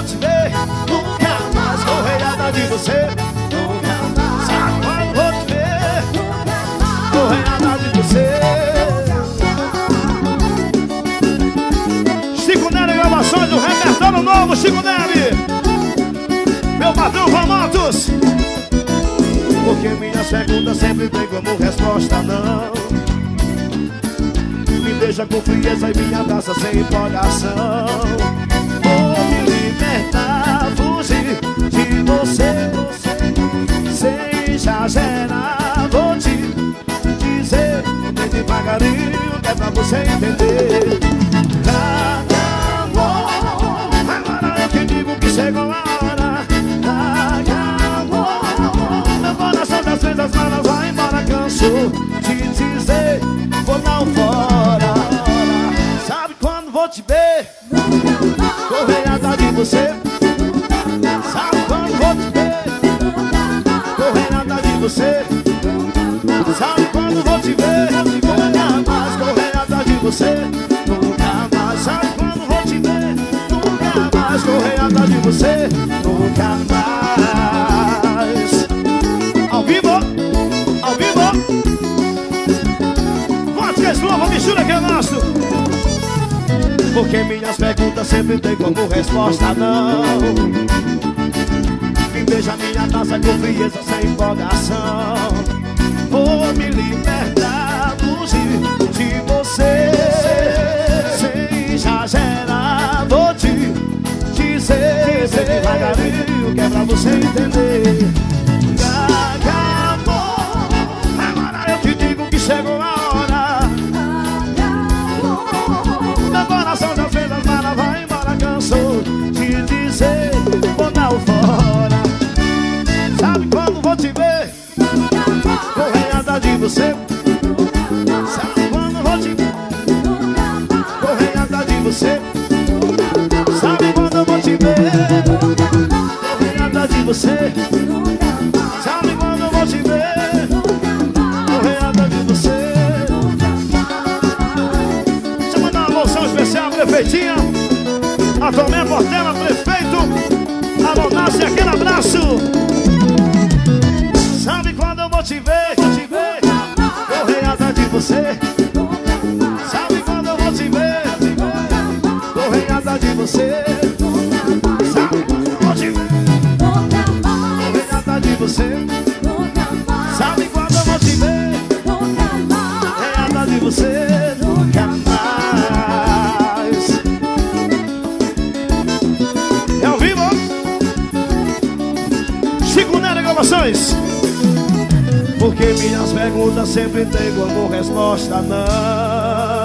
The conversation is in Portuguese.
te ver, nunca mais correr atrás de você. Nunca mais. Sabe quando vou te ver, correr atrás de você. Chico Nery, gravações do repertório novo, Chico Nery. Meu patrão Famotos. Porque minhas perguntas sempre tem como resposta não. Me deixa com frieza e me abraça sem empolgação. Vou me libertar, fugir de você, sem exagerar. Vou te dizer, bem devagarinho, que é pra você entender. Acabou, agora eu te digo que chegou a hora. Acabou, meu coração das vezes malas vai embora. Cansou de dizer, vou dar um fora. Sabe quando vou te ver, correr atrás de você. Sabe quando vou te ver, correr atrás de você. Sabe quando vou te ver, nunca mais correr atrás de você. Nunca mais. Sabe quando vou te ver, nunca mais correr atrás de você. Nunca mais. Ao vivo, ao vivo. Vodka Nova, mistura que é nosso. Porque minhas perguntas sempre tem como resposta não. Me beija minha taça com frieza sem empolgação. Vou me libertar, fugir de você, sem exagerar. Vou te dizer, devagarinho, que é pra você entender. Acabou, agora eu te digo que chegou a hora. Meu coração já fez as malas, vai embora. Cansou de dizer, vou dar o fora. Sabe quando vou te ver, correr atrás de você. Sabe quando vou te ver, correr atrás de você. Sabe quando eu vou te ver, correr atrás de você. Sabe quando eu vou te ver, correr atrás de você. Deixa eu mandar uma moção especial, prefeitinha. A Tomé Portela, prefeito. Alô, Nasce, aquele abraço. Sabe quando eu vou te ver, correr atrás de você. Sabe quando eu vou te ver, correr atrás de você. Sabe quando eu vou te ver, correr atrás de você. Sabe quando eu vou te ver, correr atrás de você. Nunca mais. É ao vivo, Chico Nery, gravações. Porque minhas perguntas sempre tem como resposta não.